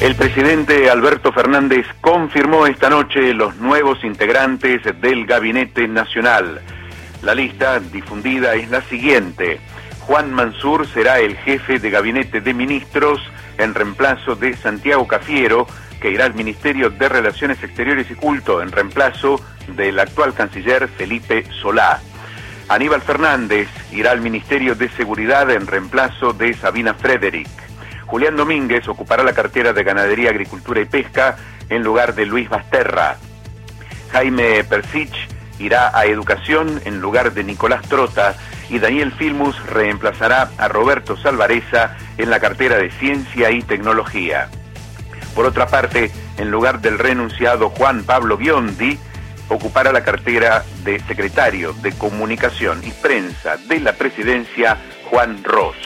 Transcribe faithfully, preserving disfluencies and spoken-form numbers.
El presidente Alberto Fernández confirmó esta noche los nuevos integrantes del Gabinete Nacional. La lista difundida es la siguiente. Juan Mansur será el jefe de Gabinete de Ministros en reemplazo de Santiago Cafiero, que irá al Ministerio de Relaciones Exteriores y Culto en reemplazo del actual canciller Felipe Solá. Aníbal Fernández irá al Ministerio de Seguridad en reemplazo de Sabina Frederick. Julián Domínguez ocupará la cartera de Ganadería, Agricultura y Pesca en lugar de Luis Basterra. Jaime Persich irá a Educación en lugar de Nicolás Trota y Daniel Filmus reemplazará a Roberto Salvareza en la cartera de Ciencia y Tecnología. Por otra parte, en lugar del renunciado Juan Pablo Biondi, ocupará la cartera de Secretario de Comunicación y Prensa de la Presidencia Juan Ros.